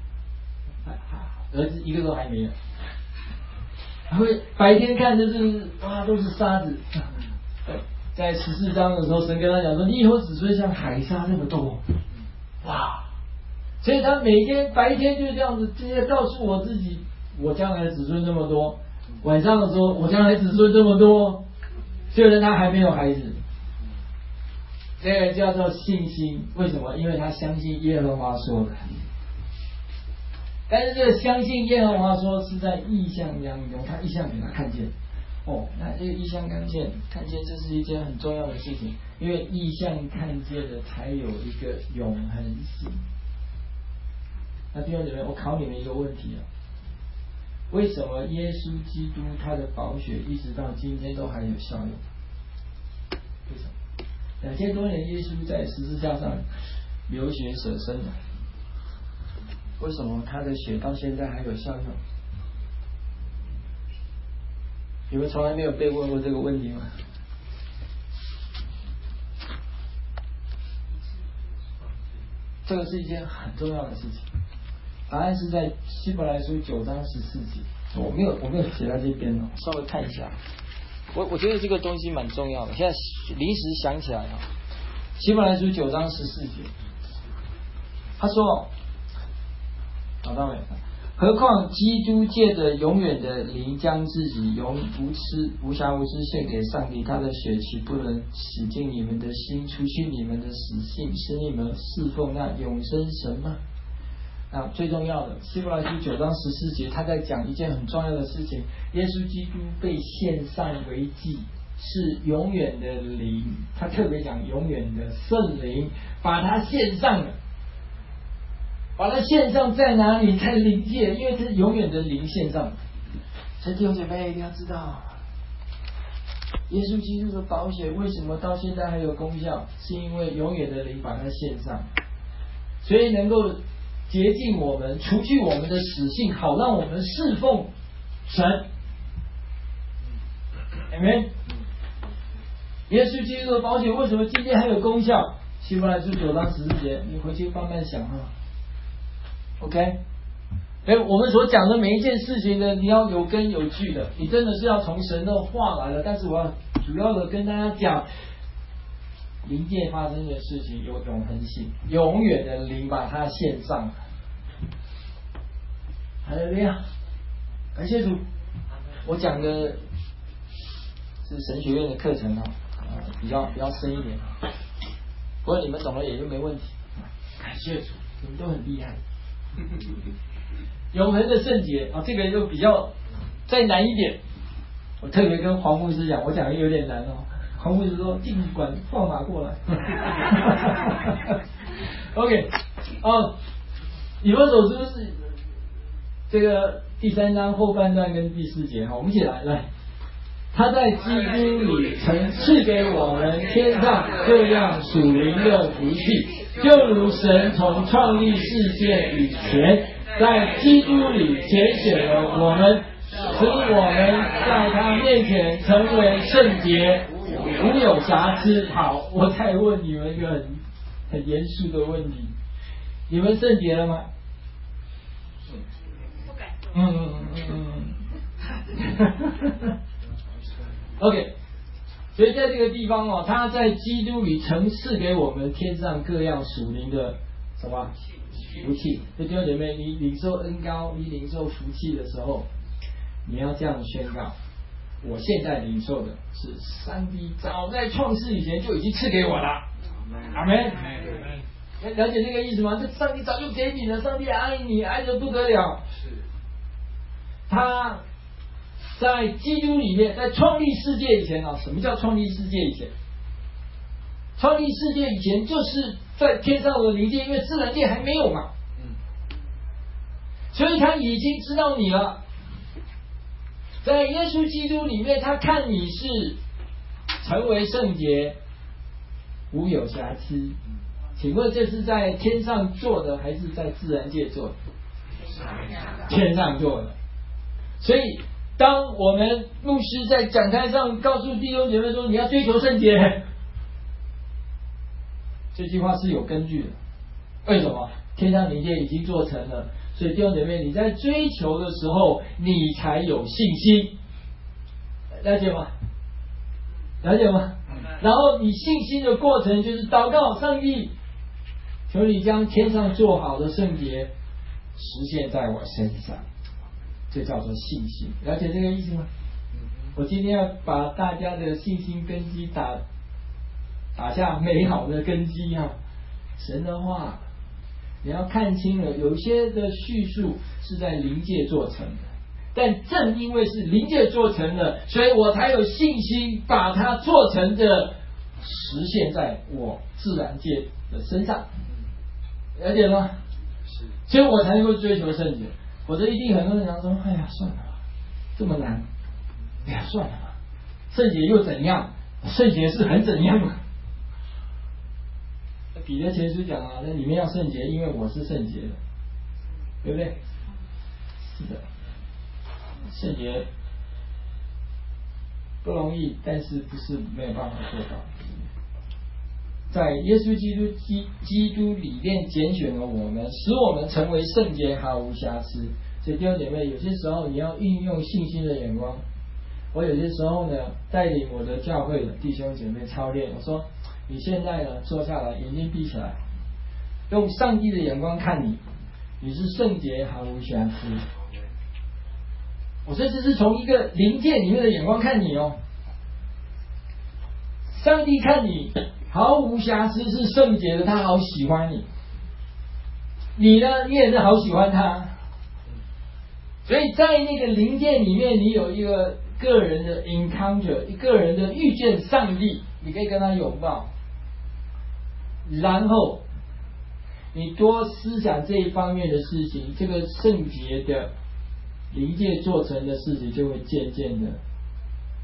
儿子一个都还没有。还会白天看的是哇都是沙子。在十四章的时候，神跟他讲说：“你以后子孙像海沙这么多，哇！”所以他每天白天就这样子，直接告诉我自己，我将来的子孙这么多；晚上的时候，我将来子孙这么多。虽然他还没有孩子，这个叫做信心。为什么？因为他相信耶和华说的。但是这个相信耶和华说是在异象当中，他异象给他看见。哦，那这个异象看见，看见这是一件很重要的事情，因为异象看见的才有一个永恒性。那弟兄姊妹，我考你们一个问题啊，为什么耶稣基督他的宝血一直到今天都还有效用？为什么？两千多年耶稣在十字架上流血舍身了，为什么他的血到现在还有效用？你们从来没有被问过这个问题吗？这个是一件很重要的事情。答案是在希伯来书九章十四节，我没有我没有写在这边哦，稍微看一下。我我觉得这个东西蛮重要的，现在临时想起来啊。希伯来书九章十四节，他说，找到没？何况基督借着永远的灵，将自己永无疵无瑕无疵献给上帝，他的血岂不能洗净你们的心，除去你们的死性，使你们侍奉那永生神吗？啊，最重要的，希伯来书九章十四节，他在讲一件很重要的事情：耶稣基督被献上为祭，是永远的灵，他特别讲永远的圣灵，把他献上了。把它献上在哪里？在灵界，因为是永远的灵献上。所以弟兄姐妹一定要知道， 耶稣基督的宝血为什么到现在还有功效？是因为永远的灵把它献上，所以能够洁净我们，除去我们的死性，好让我们侍奉神。Amen。耶稣基督的宝血为什么今天还有功效？希伯来书九章十四节，你回去慢慢想哈。OK。哎，我们所讲的每一件事情呢，你要有根有据的，你真的是要从神的话来的。但是我要主要的跟大家讲，灵界发生的事情有永恒性，永远的灵把它献上。哈利路亚，感谢主。我讲的是神学院的课程啊，呃，比较比较深一点，不过你们懂了也就没问题。感谢主，你们都很厉害。永恒的圣洁啊，这个就比较再难一点。我特别跟黄牧师讲，我讲的有点难哦。黄牧师说：“尽管放马过来。”OK， 哦，以弗所书是这个第三章后半段跟第四节哈，我们一起来来。他在基督里曾赐给我们天上各样属灵的福气，就如神从创立世界以前，在基督里拣选了我们，使我们在他面前成为圣洁，无有瑕疵。好，我再问你们一个很很严肃的问题：你们圣洁了吗？嗯嗯嗯嗯。OK， 所以在这个地方哦，他在基督里曾赐给我们天上各样属灵的什么福气。弟兄姐妹，你领受恩膏，你领受福气的时候，你要这样宣告：我现在领受的是上帝早在创世以前就已经赐给我了。阿门。了解这个意思吗？这上帝早就给你了，上帝爱你，爱得不得了。是。他在基督里面，在创立世界以前啊，什么叫创立世界以前？创立世界以前，就是在天上的灵界，因为自然界还没有嘛，嗯，所以他已经知道你了。在耶稣基督里面，他看你是成为圣洁，无有瑕疵。请问这是在天上做的，还是在自然界做的？天上做的。所以当我们牧师在讲台上告诉弟兄姐妹说你要追求圣洁，这句话是有根据的。为什么？天上灵界已经做成了，所以弟兄姐妹，你在追求的时候你才有信心，了解吗？了解吗？然后你信心的过程就是祷告，上帝求你将天上做好的圣洁实现在我身上，这叫做信心。了解这个意思吗？我今天要把大家的信心根基打打下美好的根基啊！神的话你要看清了，有些的叙述是在灵界做成的，但正因为是灵界做成的，所以我才有信心把它做成的实现在我自然界的身上，了解吗？是，所以我才能够追求圣洁。否则一定很多人讲说，哎呀，算了吧，这么难，哎呀，算了吧，圣洁又怎样？圣洁是很怎样嘛？彼得前书讲啊，那里面要圣洁，因为我是圣洁的，对不对？是的，圣洁不容易，但是不是没有办法做到。在耶稣基督基基督里面拣选了我们，使我们成为圣洁，毫无瑕疵。所以弟兄姐妹，有些时候你要运用信心的眼光。我有些时候呢，带领我的教会的弟兄姐妹操练，我说你现在呢坐下来，眼睛闭起来，用上帝的眼光看你，你是圣洁，毫无瑕疵。我说这是从一个灵界里面的眼光看你哦。上帝看你毫无瑕疵，是圣洁的，他好喜欢你。你呢，你也是好喜欢他。所以在那个灵界里面，你有一个个人的 encounter， 一个人的遇见上帝，你可以跟他拥抱，然后你多思想这一方面的事情，这个圣洁的灵界做成的事情就会渐渐的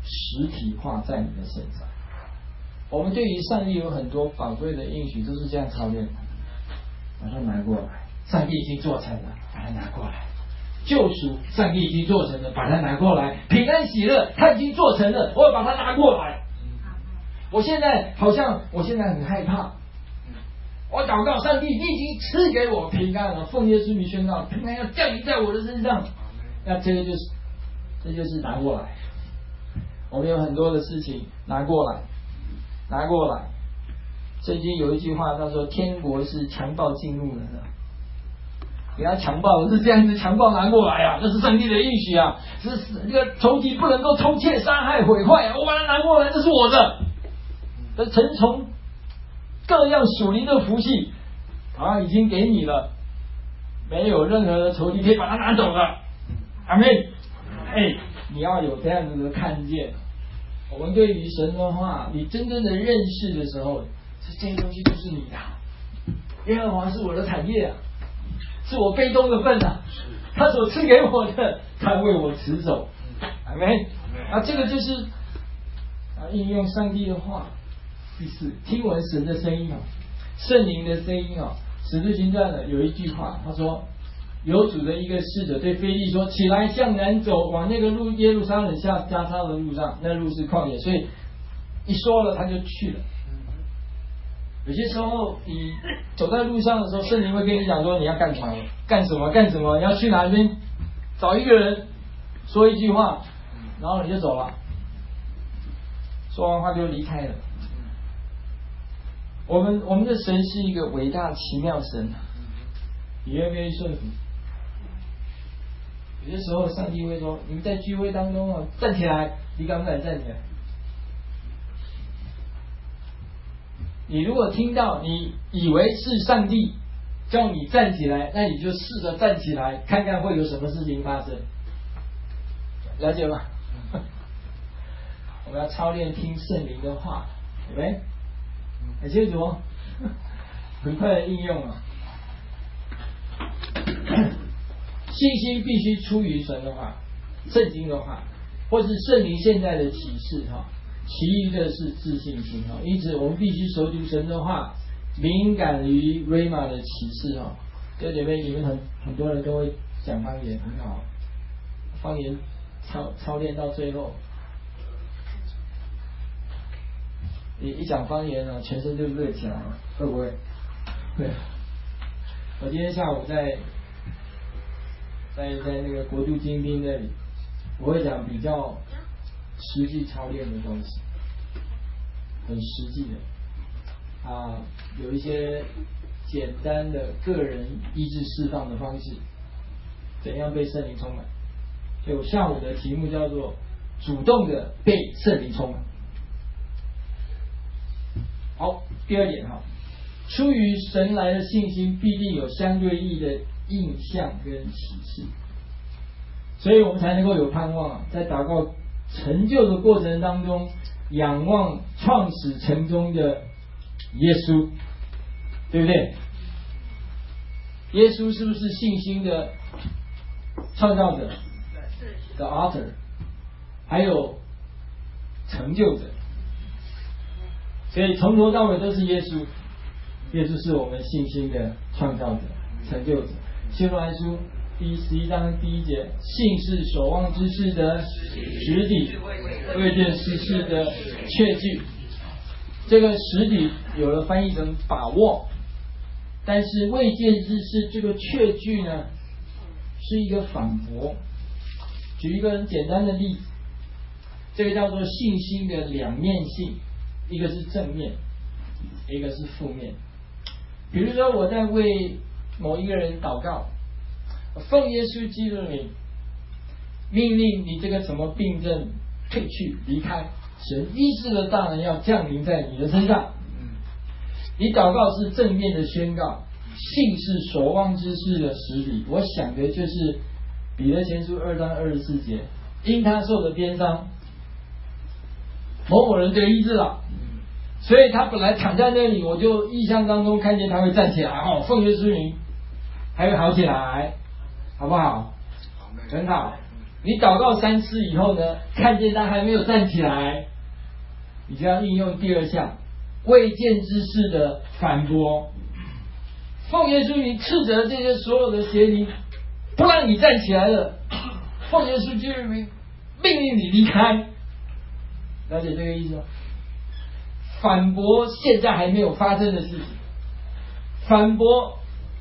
实体化在你的身上。我们对于上帝有很多宝贵的应许，都是这样操练的，把它拿过来。上帝已经做成了，把它拿过来。救赎，上帝已经做成了，把它拿过来。平安喜乐，他已经做成了，我要把它拿过来。我现在好像，我现在很害怕。我祷告上帝，你已经赐给我平安了，奉耶稣名宣告，平安要降临在我的身上。那这个就是，这就是拿过来。我们有很多的事情拿过来，拿过来。圣经有一句话，他说：“天国是强暴进入的。”给他强暴是这样子，强暴拿过来啊，这是上帝的应许啊，是这个仇敌不能够偷窃、杀害、毁坏啊，我把它拿过来，这是我的。这成从各样属灵的福气啊，已经给你了，没有任何的仇敌可以把它拿走了。阿们。哎，你要有这样子的看见。我们对于神的话，你真正的认识的时候，这些东西都是你的。耶和华是我的产业啊。是我杯中的份啊，他所赐给我的，他为我持守，阿们。啊，这个就是啊，应用上帝的话。第四，听闻神的声音啊，圣灵的声音啊。使徒行传呢有一句话，他说：有主的一个使者对腓利说：“起来，向南走，往那个路耶路撒冷下加沙的路上，那路是旷野。”所以一说了，他就去了。有些时候你走在路上的时候，圣灵会跟你讲说你要干什么干什么干什么，你要去哪边找一个人说一句话，然后你就走了，说完话就离开了。我们我们的神是一个伟大奇妙神，你愿不愿意顺服？有些时候上帝会说，你们在聚会当中啊，站起来，你敢不敢站起来？你如果听到你以为是上帝叫你站起来，那你就试着站起来，看看会有什么事情发生。了解吗？我们要操练听圣灵的话，对不对？很清楚，很快的应用了。信心必须出于神的话，圣经的话，或是圣灵现在的启示哈。其余的是自信心哈，因此我们必须熟读神的话，敏感于 Rhema 的启示哈。这里面你们很很多人都会讲方言，很好，方言操操练到最后，你一讲方言呢，全身就热起来了，会不会？对。我今天下午在在在那个国度精兵那里，我会讲比较实际操练的东西，很实际的啊，有一些简单的个人意志释放的方式，怎样被圣灵充满？所以我下午的题目叫做主动的被圣灵充满。好，第二点哈，出于神来的信心必定有相对应的印象跟启示，所以我们才能够有盼望，在祷告成就的过程当中，仰望创始成终的耶稣，对不对？耶稣是不是信心的创造者 ，the author， 还有成就者？所以从头到尾都是耶稣，耶稣是我们信心的创造者、成就者。希伯来书第十一章第一节，信是所望之事的实底，未见之事的确据。这个实底有了翻译成把握，但是未见之事这个确据呢，是一个反驳。举一个很简单的例子，这个叫做信心的两面性，一个是正面，一个是负面。比如说我在为某一个人祷告，奉耶稣基督的名，命令你这个什么病症退去离开，神医治的大能要降临在你的身上。你祷告是正面的宣告，信是所望之事的实底。我想的就是彼得前书二章二十四节，因他受的鞭伤，某某人得医治了，所以他本来躺在那里，我就意象当中看见他会站起来，哦，奉耶稣名还会好起来，好不好？很好。 你祷告三次以后呢，看见他还没有站起来，你就要应用第二项未见之事的反驳。奉耶稣名斥责这些所有的邪灵，不让你站起来了。奉耶稣基督名命令你离开。了解这个意思吗？反驳现在还没有发生的事情，反驳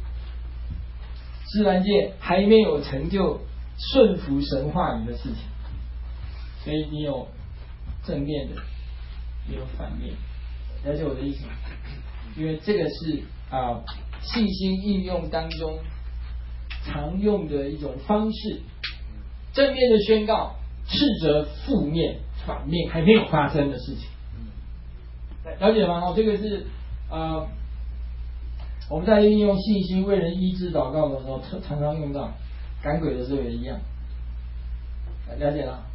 自然界还没有成就顺服神话语的事情。所以你有正面的，也有反面。了解我的意思吗？因为这个是啊、呃、信心应用当中常用的一种方式。正面的宣告斥责负面反面还没有发生的事情。了解吗？这个是呃我们在应用信心为人医治祷告的时候常常用到，赶鬼的时候也一样。了解了。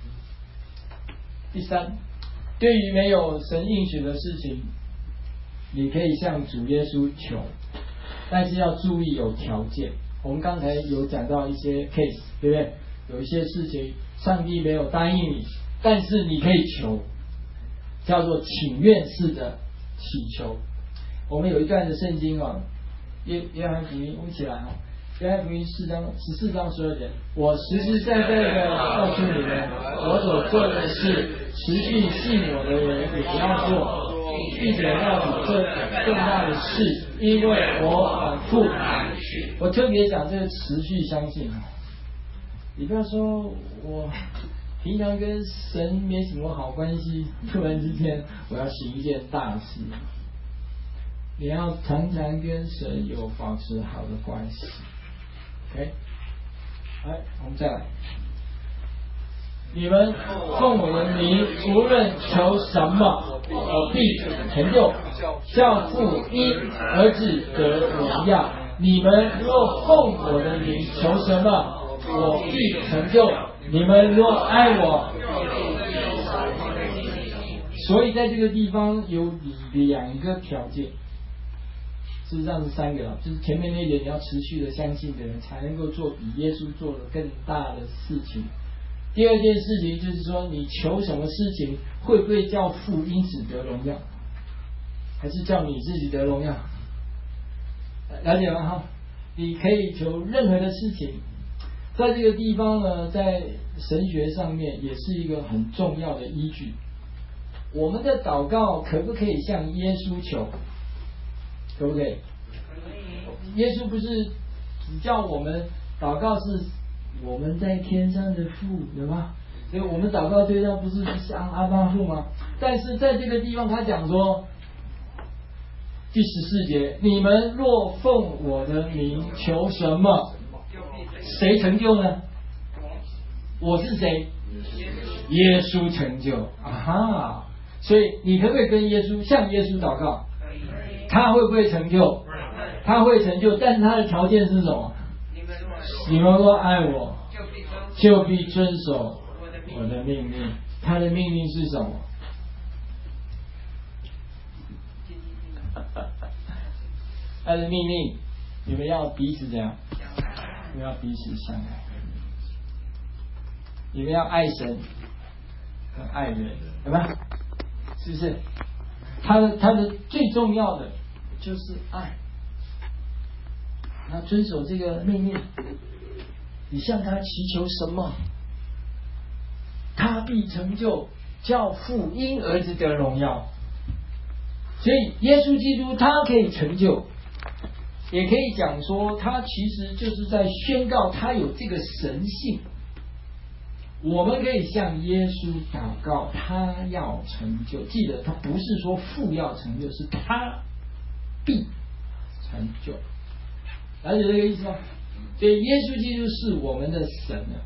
第三，对于没有神应许的事情，你可以向主耶稣求，但是要注意有条件。我们刚才有讲到一些 case， 对不对？有一些事情上帝没有答应你，但是你可以求，叫做请愿式的祈求。我们有一段的圣经啊，约约翰福音，我们起来哈，约翰福音四章十四章十二节，我实实在在的告诉你们，我所做的事，持续信我的人也不要做，并且要比这更大的事，因为我反复我特别讲这个持续相信啊。你不要说我平常跟神没什么好关系，突然之间我要行一件大事。你要常常跟神有保持好的关系。OK， 来，我们再来。你们奉我的名，无论求什么，我必成就，叫父因儿子得荣耀。你们若奉我的名求什么，我必成就。你们若爱我，所以在这个地方有两个条件，事实上是三个了，就是前面那一点，你要持续的相信的人才能够做比耶稣做的更大的事情。第二件事情就是说，你求什么事情，会不会叫父因此得荣耀，还是叫你自己得荣耀？了解吗？哈，你可以求任何的事情。在这个地方呢，在神学上面也是一个很重要的依据。我们的祷告可不可以向耶稣求？可不可以？耶稣不是只叫我们祷告是我们在天上的父，对吗？所以我们祷告对象不是像阿爸父吗？但是在这个地方他讲说，第十四节，你们若奉我的名求什么，谁成就呢？我是谁？耶稣成就。啊哈！所以你可不可以跟耶稣向耶稣祷告？他会不会成就？他会成就，但是他的条件是什么？你们若爱我，就必遵守我的命令。他的命令是什么？他的命令，你们要彼此怎样？你们要彼此相爱，你们要爱神和爱人，对吧？是不是？他的他的最重要的就是爱，他遵守这个命令。你向他祈求什么，他必成就，叫父因儿子得荣耀。所以耶稣基督他可以成就，也可以讲说他其实就是在宣告他有这个神性。我们可以向耶稣祷告，他要成就。记得他不是说父要成就，是他必成就。了解这个意思吗？所以耶稣基督是我们的神啊。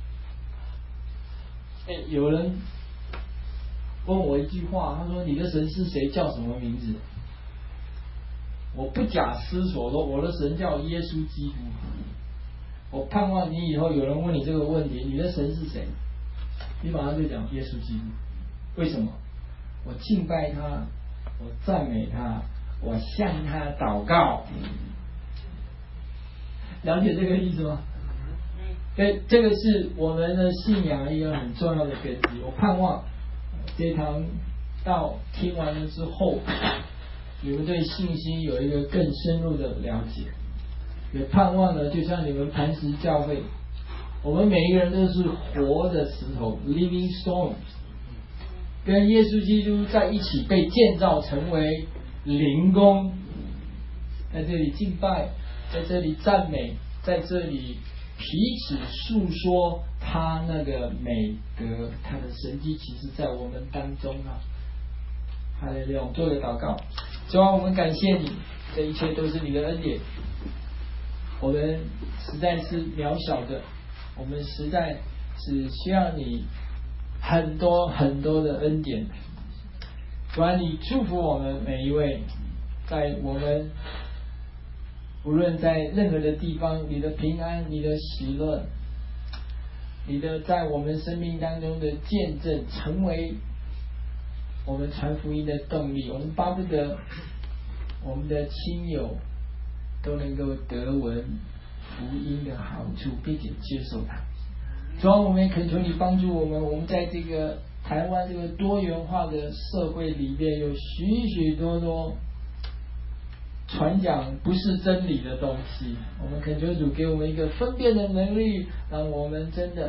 哎，有人问我一句话，他说：“你的神是谁？叫什么名字？”我不假思索说：“我的神叫耶稣基督。”我盼望你以后有人问你这个问题，你的神是谁？你马上就讲耶稣基督。为什么？我敬拜他，我赞美他，我向他祷告。了解这个意思吗？ 这这个是我们的信仰一个很重要的根基。我盼望这堂道听完了之后，你们对信心有一个更深入的了解。也盼望呢，就像你们磐石教会，我们每一个人都是活的石头 living stones， 跟耶稣基督在一起被建造成为灵宫，在这里敬拜，在这里赞美，在这里彼此诉说他那个美德，他的神迹其实在我们当中啊。哈利路亚，做个祷告。主啊，我们感谢你，这一切都是你的恩典。我们实在是渺小的，我们实在是需要你很多很多的恩典。主啊，你祝福我们每一位，在我们无论在任何的地方，你的平安，你的喜乐，你的在我们生命当中的见证，成为我们传福音的动力。我们巴不得我们的亲友都能够得闻福音的好处，并且接受它。主啊，我们也恳求你帮助我们，我们在这个台湾这个多元化的社会里面，有许许多多传讲不是真理的东西。我们恳求主给我们一个分辨的能力，让我们真的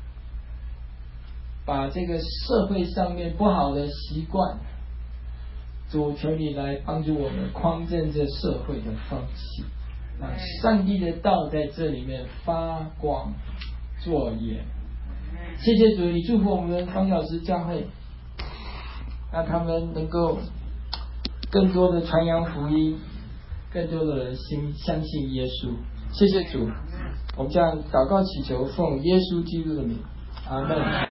把这个社会上面不好的习惯，主求你来帮助我们匡正这社会的风气，让上帝的道在这里面发光作盐。谢谢主，你祝福我们方小时教会，让他们能够更多的传扬福音，更多的人心相信耶稣。谢谢主，我们这样祷告祈求，奉耶稣基督的名，阿们。